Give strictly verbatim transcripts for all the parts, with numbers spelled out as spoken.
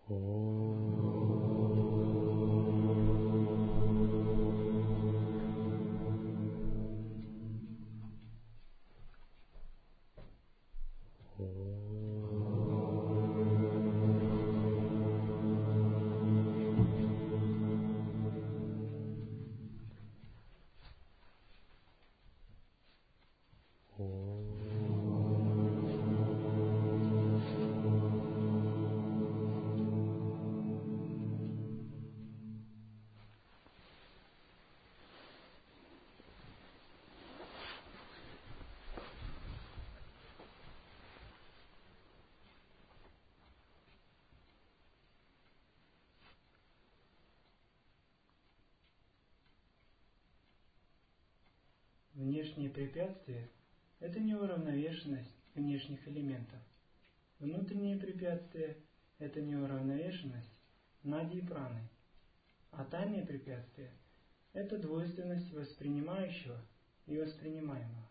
Внешние препятствия – это неуравновешенность внешних элементов. Внутренние препятствия – это неуравновешенность нади и праны. А тайные препятствия – это двойственность воспринимающего и воспринимаемого.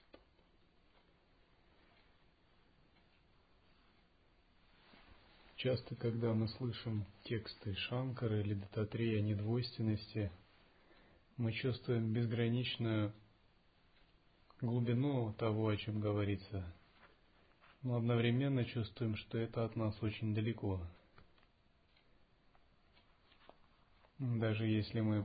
Часто, когда мы слышим тексты Шанкары или Даттатрея о недвойственности, мы чувствуем безграничную глубину того, о чем говорится, но одновременно чувствуем, что это от нас очень далеко. Даже если мы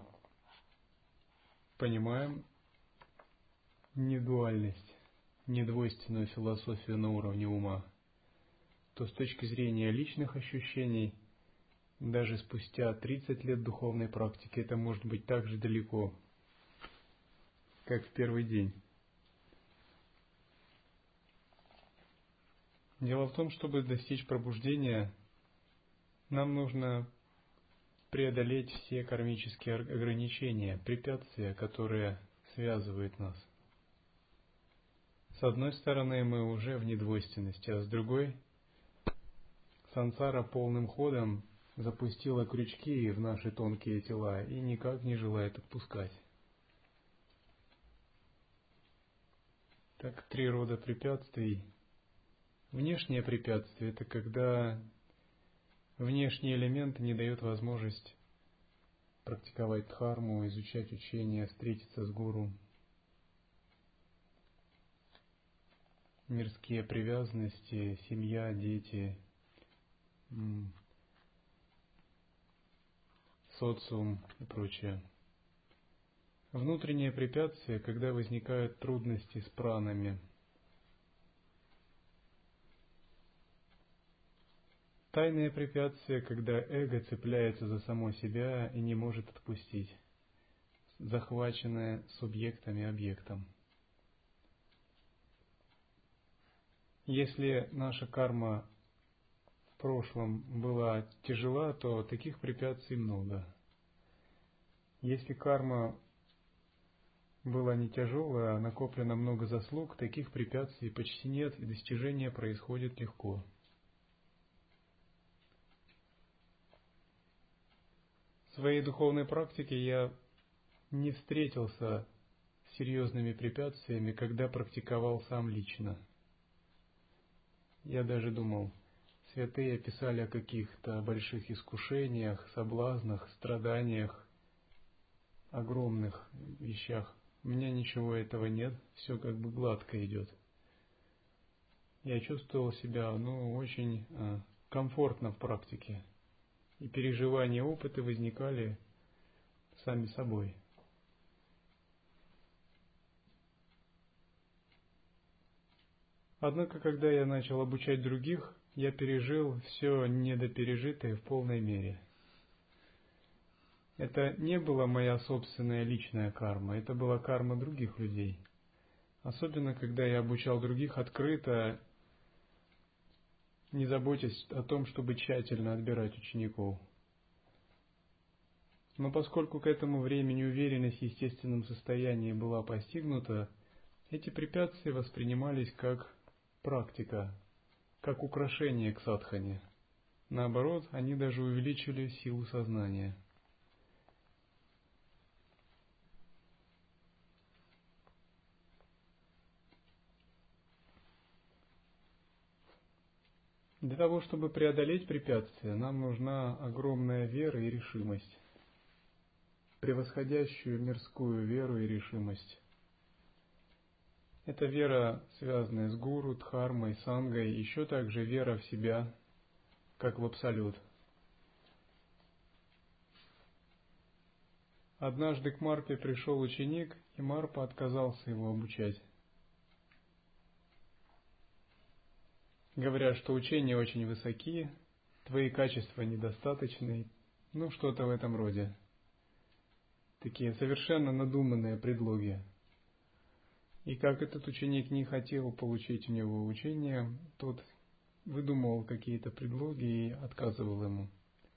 понимаем недуальность, недвойственную философию на уровне ума, то с точки зрения личных ощущений, даже спустя тридцать лет духовной практики, это может быть так же далеко, как в первый день. Дело в том, чтобы достичь пробуждения, нам нужно преодолеть все кармические ограничения, препятствия, которые связывают нас. С одной стороны, мы уже в недвойственности, а с другой, сансара полным ходом запустила крючки в наши тонкие тела и никак не желает отпускать. Так, три рода препятствий. Внешнее препятствие – это когда внешний элемент не дает возможность практиковать дхарму, изучать учения, встретиться с гуру. Мирские привязанности, семья, дети, социум и прочее. Внутреннее препятствие, когда возникают трудности с пранами. Тайное препятствие, когда эго цепляется за само себя и не может отпустить, захваченное субъектом и объектом. Если наша карма в прошлом была тяжела, то таких препятствий много. Если карма была не тяжелая, а накоплено много заслуг, таких препятствий почти нет, и достижение происходит легко. В своей духовной практике я не встретился с серьезными препятствиями, когда практиковал сам лично. Я даже думал, святые писали о каких-то больших искушениях, соблазнах, страданиях, огромных вещах. У меня ничего этого нет, все как бы гладко идет. Я чувствовал себя, ну, очень э, комфортно в практике. И переживания, опыты возникали сами собой. Однако, когда я начал обучать других, я пережил все недопережитое в полной мере. Это не была моя собственная личная карма, это была карма других людей. Особенно, когда я обучал других открыто, не заботясь о том, чтобы тщательно отбирать учеников. Но поскольку к этому времени уверенность в естественном состоянии была постигнута, эти препятствия воспринимались как практика, как украшение к садхане. Наоборот, они даже увеличили силу сознания. Для того, чтобы преодолеть препятствия, нам нужна огромная вера и решимость, превосходящую мирскую веру и решимость. Это вера, связанная с гуру, дхармой, сангой, еще также вера в себя, как в абсолют. Однажды к Марпе пришел ученик, и Марпа отказался его обучать, говоря, что учения очень высоки, твои качества недостаточны, ну что-то в этом роде. Такие совершенно надуманные предлоги. И как этот ученик не хотел получить у него учение, тот выдумывал какие-то предлоги и отказывал ему.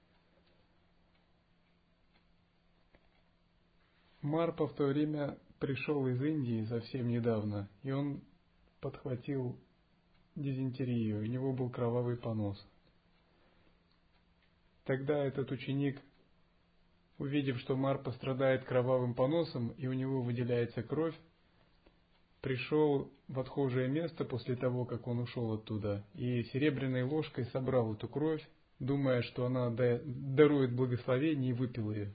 Марпа в то время пришел из Индии совсем недавно, и он подхватил дизентерию, у него был кровавый понос. Тогда этот ученик, увидев, что Марпа страдает кровавым поносом и у него выделяется кровь, пришел в отхожее место после того, как он ушел оттуда, и серебряной ложкой собрал эту кровь, думая, что она дарует благословение, и выпил ее,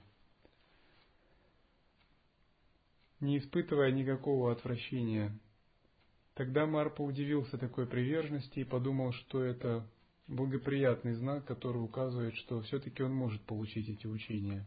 не испытывая никакого отвращения. Тогда Марпа удивился такой приверженности и подумал, что это благоприятный знак, который указывает, что все-таки он может получить эти учения.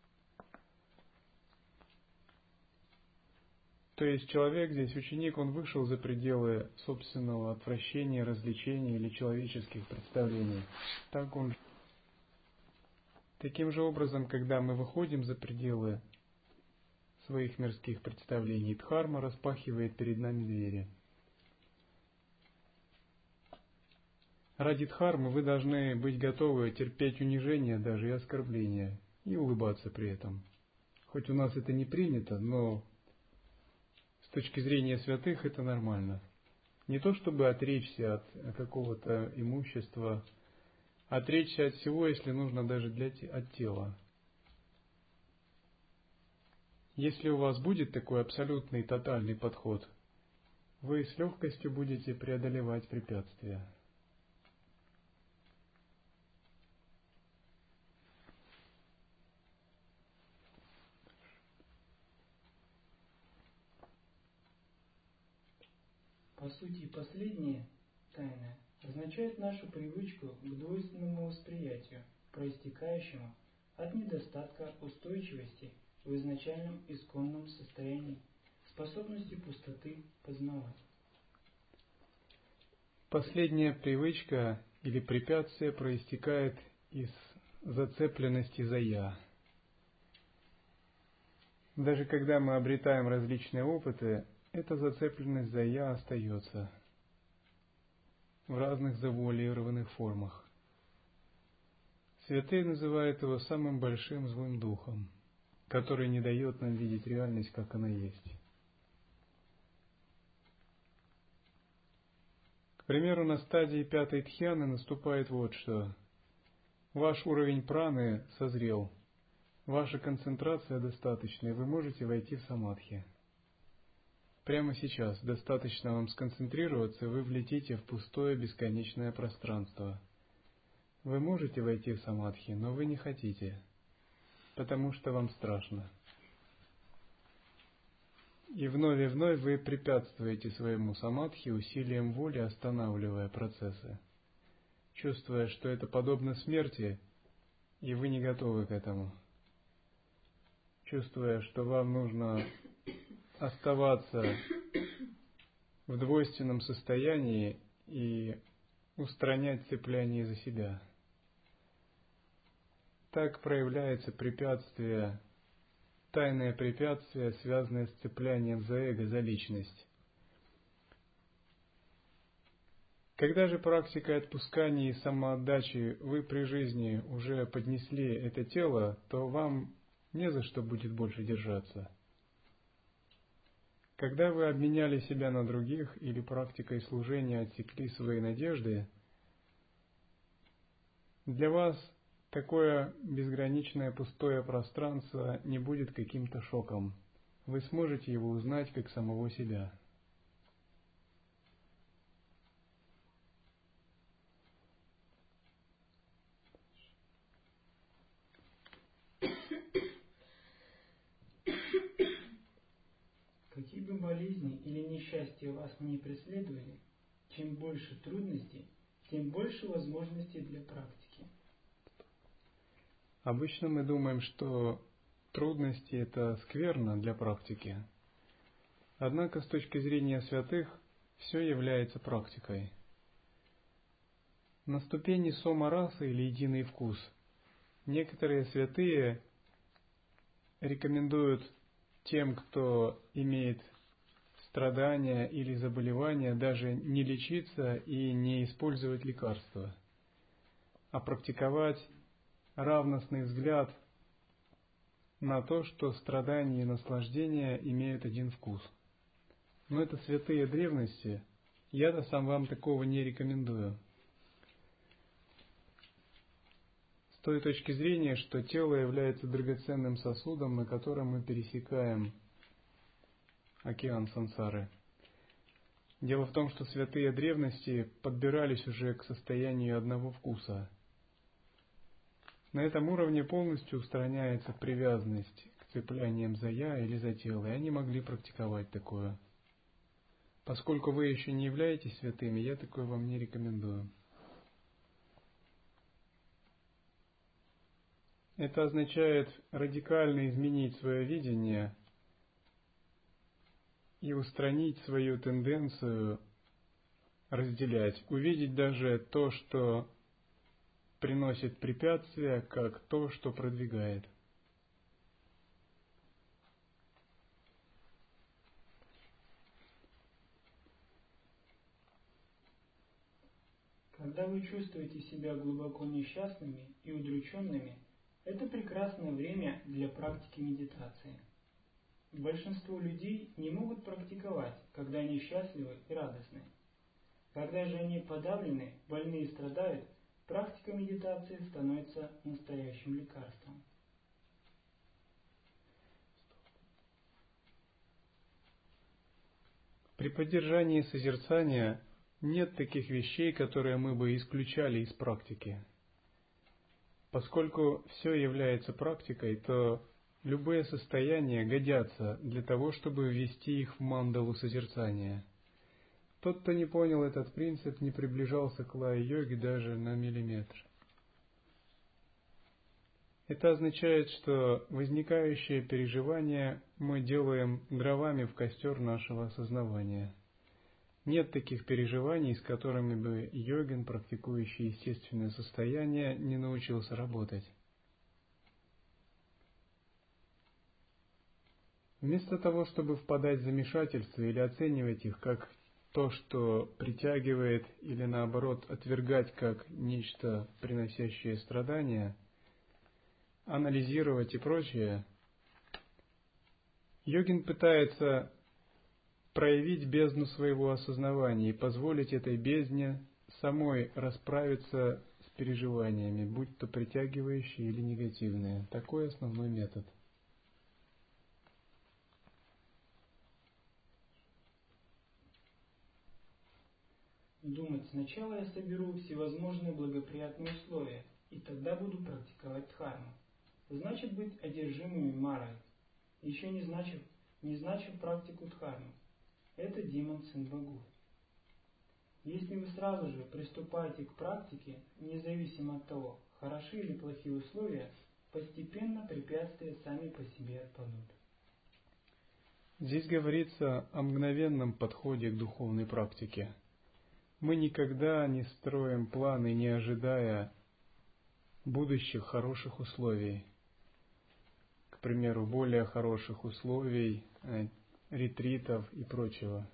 То есть человек здесь, ученик, он вышел за пределы собственного отвращения, развлечений или человеческих представлений. Так он... Таким же образом, когда мы выходим за пределы своих мирских представлений, дхарма распахивает перед нами двери. Ради дхармы вы должны быть готовы терпеть унижение даже и оскорбления, и улыбаться при этом. Хоть у нас это не принято, но с точки зрения святых это нормально. Не то чтобы отречься от какого-то имущества, отречься от всего, если нужно, даже для, от тела. Если у вас будет такой абсолютный, тотальный подход, вы с легкостью будете преодолевать препятствия. По сути, последнее, тайное, означает нашу привычку к двойственному восприятию, проистекающему от недостатка устойчивости в изначальном исконном состоянии, способности пустоты познавать. Последняя привычка или препятствие проистекает из зацепленности за «я». Даже когда мы обретаем различные опыты, эта зацепленность за «я» остается в разных завуалированных формах. Святые называют его самым большим злым духом, который не дает нам видеть реальность, как она есть. К примеру, на стадии пятой дхьяны наступает вот что. Ваш уровень праны созрел, ваша концентрация достаточна, и вы можете войти в самадхи. Прямо сейчас достаточно вам сконцентрироваться, вы влетите в пустое бесконечное пространство. Вы можете войти в самадхи, но вы не хотите, потому что вам страшно. И вновь и вновь вы препятствуете своему самадхи усилием воли, останавливая процессы, чувствуя, что это подобно смерти, и вы не готовы к этому. Чувствуя, что вам нужно оставаться в двойственном состоянии и устранять цепляние за себя. Так проявляется препятствие, тайное препятствие, связанное с цеплянием за эго, за личность. Когда же практикой отпускания и самоотдачи вы при жизни уже поднесли это тело, то вам не за что будет больше держаться. Когда вы обменяли себя на других или практикой служения отсекли свои надежды, для вас такое безграничное пустое пространство не будет каким-то шоком. Вы сможете его узнать как самого себя. болезни или несчастья вас не преследовали, чем больше трудностей, тем больше возможностей для практики. Обычно мы думаем, что трудности – это скверно для практики. Однако, с точки зрения святых, все является практикой. На ступени сома-раса или единый вкус некоторые святые рекомендуют тем, кто имеет страдания или заболевания, даже не лечиться и не использовать лекарства, а практиковать равностный взгляд на то, что страдания и наслаждения имеют один вкус. Но это святые древности, я-то сам вам такого не рекомендую. С той точки зрения, что тело является драгоценным сосудом, на котором мы пересекаем океан сансары. Дело в том, что святые древности подбирались уже к состоянию одного вкуса. На этом уровне полностью устраняется привязанность к цепляниям за «я» или за тело, и они могли практиковать такое. Поскольку вы еще не являетесь святыми, я такое вам не рекомендую. Это означает радикально изменить свое видение и устранить свою тенденцию разделять, увидеть даже то, что приносит препятствия, как то, что продвигает. Когда вы чувствуете себя глубоко несчастными и удрученными, это прекрасное время для практики медитации. Большинство людей не могут практиковать, когда они счастливы и радостны. Когда же они подавлены, больны и страдают, практика медитации становится настоящим лекарством. При поддержании созерцания нет таких вещей, которые мы бы исключали из практики. Поскольку все является практикой, то любые состояния годятся для того, чтобы ввести их в мандалу созерцания. Тот, кто не понял этот принцип, не приближался к лая-йоге даже на миллиметр. Это означает, что возникающие переживания мы делаем дровами в костер нашего осознавания. Нет таких переживаний, с которыми бы йогин, практикующий естественное состояние, не научился работать. Вместо того, чтобы впадать в замешательство или оценивать их как то, что притягивает, или наоборот отвергать как нечто, приносящее страдания, анализировать и прочее, йогин пытается проявить бездну своего осознавания и позволить этой бездне самой расправиться с переживаниями, будь то притягивающие или негативные. Такой основной метод. Думать: сначала я соберу всевозможные благоприятные условия, и тогда буду практиковать дхарму. Значит быть одержимыми марой, еще не значит, не значит практику дхармы. Это демон сын богов. Если вы сразу же приступаете к практике, независимо от того, хороши или плохие условия, постепенно препятствия сами по себе отпадут. Здесь говорится о мгновенном подходе к духовной практике. Мы никогда не строим планы, не ожидая будущих хороших условий. К примеру, более хороших условий, ретритов и прочего.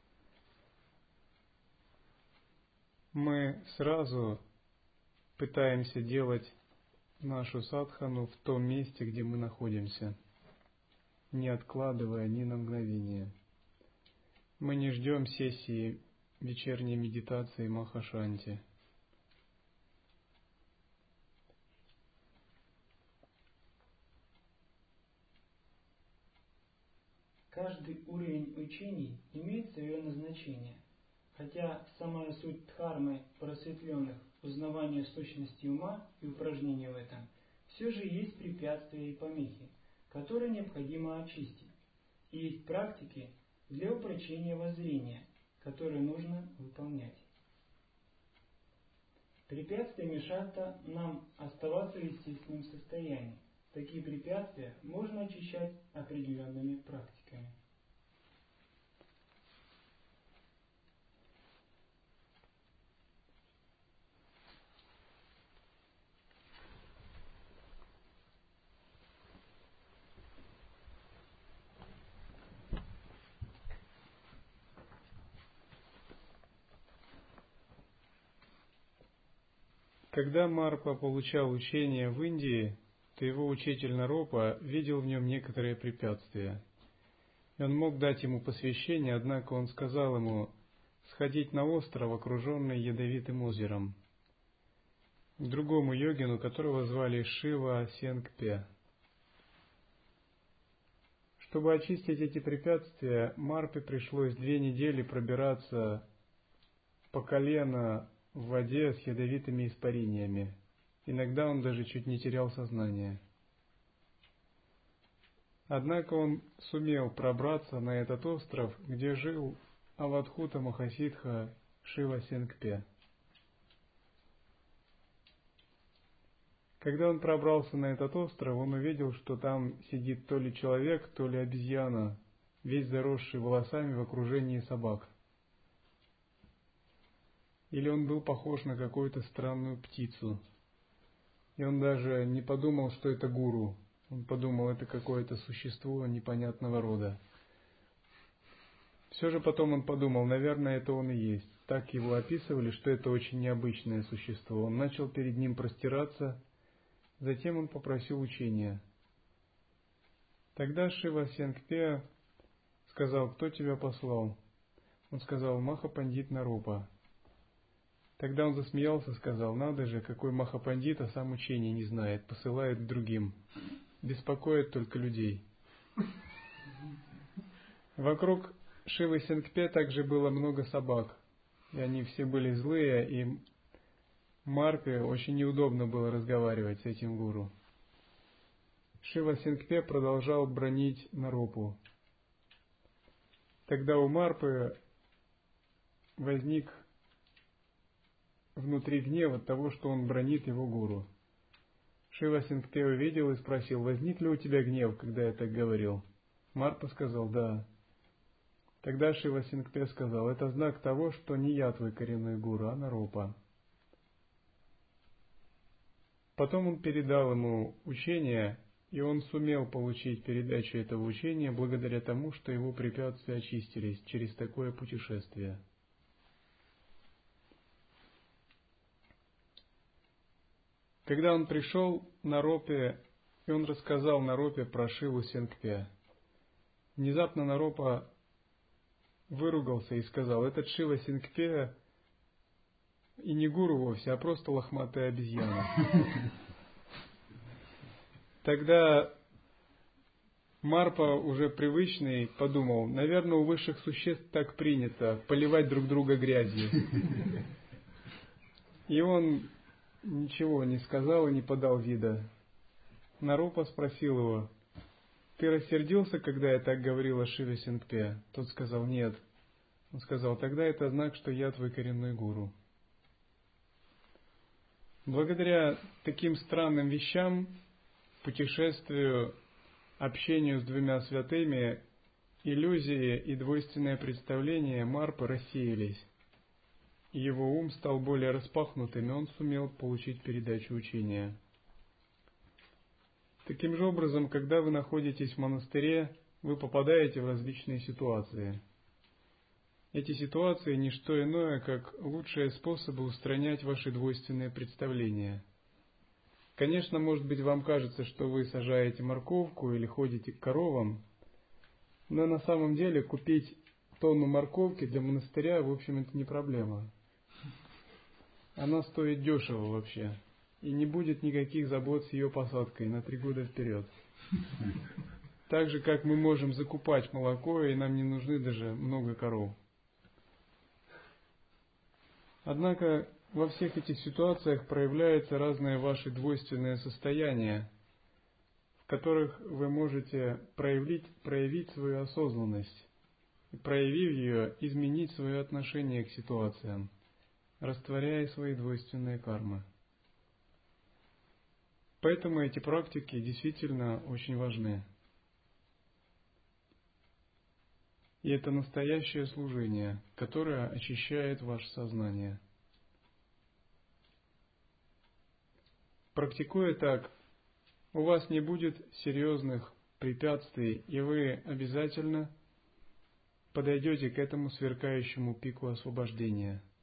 Мы сразу пытаемся делать нашу садхану в том месте, где мы находимся, не откладывая ни на мгновение. Мы не ждем сессии вечерней медитации Махашанти. Каждый уровень учений имеет свое назначение, хотя самая суть дхармы просветленных, узнавание сущности ума и упражнения в этом, все же есть препятствия и помехи, которые необходимо очистить. И есть практики, для упрочения воззрения, которое нужно выполнять. Препятствия мешают нам оставаться в естественном состоянии. Такие препятствия можно очищать определенными практиками. Когда Марпа получал учение в Индии, то его учитель Наропа видел в нем некоторые препятствия. И он мог дать ему посвящение, однако он сказал ему сходить на остров, окруженный ядовитым озером, к другому йогину, которого звали Шива Сенгпе. Чтобы очистить эти препятствия, Марпе пришлось две недели пробираться по колено в воде с ядовитыми испарениями. Иногда он даже чуть не терял сознание. Однако он сумел пробраться на этот остров, где жил Авадхута Махасидха Шива Сенгпе. Когда он пробрался на этот остров, он увидел, что там сидит то ли человек, то ли обезьяна, весь заросший волосами в окружении собак. Или он был похож на какую-то странную птицу. И он даже не подумал, что это гуру. Он подумал, это какое-то существо непонятного рода. Все же потом он подумал, наверное, это он и есть. Так его описывали, что это очень необычное существо. Он начал перед ним простираться, затем он попросил учения. Тогда Шива Сенгпе сказал, кто тебя послал? Он сказал, Махапандит Наропа. Тогда он засмеялся и сказал, надо же, какой Махапандит, а сам учения не знает, посылает к другим, беспокоит только людей. Вокруг Шивы Сенгпе также было много собак, и они все были злые, и Марпе очень неудобно было разговаривать с этим гуру. Шива Сенгпе продолжал бранить Наропу. Тогда у Марпы возник внутри гнев от того, что он бранит его гуру. Шива Сенгпе увидел и спросил, возник ли у тебя гнев, когда я так говорил? Марпа сказал, да. Тогда Шива Сенгпе сказал, это знак того, что не я твой коренной гуру, а Наропа. Потом он передал ему учение, и он сумел получить передачу этого учения благодаря тому, что его препятствия очистились через такое путешествие. Когда он пришел Наропе, и он рассказал Наропе про Шиву Сенгпе, внезапно Наропа выругался и сказал, этот Шива Сенгпе и не гуру вовсе, а просто лохматая обезьяна. Тогда Марпа, уже привычный, подумал, наверное, у высших существ так принято поливать друг друга грязью. И он ничего не сказал и не подал вида. Наропа спросил его, ты рассердился, когда я так говорил о Шиве Сенгпе? Тот сказал, нет. Он сказал, тогда это знак, что я твой коренной гуру. Благодаря таким странным вещам, путешествию, общению с двумя святыми, иллюзии и двойственное представление Марпы рассеялись. Его ум стал более распахнутым, и он сумел получить передачу учения. Таким же образом, когда вы находитесь в монастыре, вы попадаете в различные ситуации. Эти ситуации – не что иное, как лучшие способы устранять ваши двойственные представления. Конечно, может быть, вам кажется, что вы сажаете морковку или ходите к коровам, но на самом деле купить тонну морковки для монастыря, в общем, это не проблема. Она стоит дешево вообще, и не будет никаких забот с ее посадкой на три года вперед. Так же, как мы можем закупать молоко, и нам не нужны даже много коров. Однако во всех этих ситуациях проявляются разные ваши двойственные состояния, в которых вы можете проявить, проявить свою осознанность. и, проявив ее, изменить свое отношение к ситуациям, растворяя свои двойственные кармы. Поэтому эти практики действительно очень важны. И это настоящее служение, которое очищает ваше сознание. Практикуя так, у вас не будет серьезных препятствий, и вы обязательно подойдете к этому сверкающему пику освобождения –